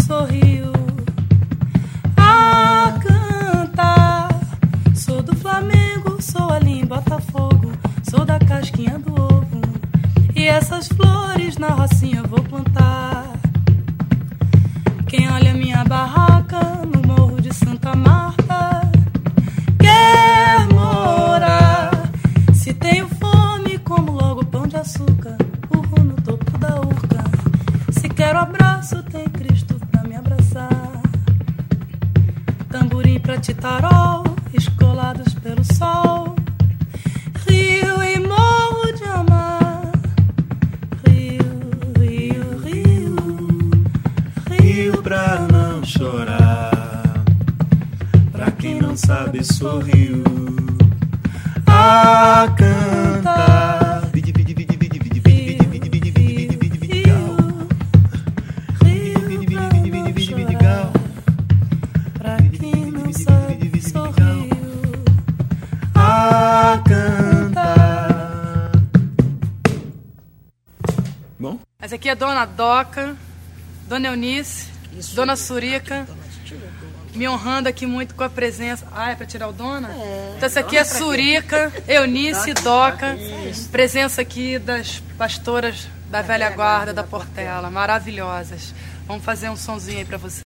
sorrio a cantar. Sou do Flamengo, sou ali em Botafogo, sou da casquinha do ovo, e essas flores na rocinha vou plantar. Quem olha minha barraca no morro de Santa Marta quer morar. Se tenho fome, como logo pão de açúcar, urro no topo da urca. Se quero abraço, tem Cristo pra me abraçar. Tamborim pra titarol, escolados pelo sol, rio e morro de amar. Rio, rio, rio, rio pra não chorar. Pra quem não sabe, sorriu a cantar. Bom? Essa aqui é Dona Doca, Dona Eunice, Dona Surica, me honrando aqui muito com a presença. Ah, é pra tirar o Dona? Então essa aqui é Surica, Eunice, Doca, presença aqui das pastoras da velha guarda da Portela, maravilhosas. Vamos fazer um sonzinho aí pra você.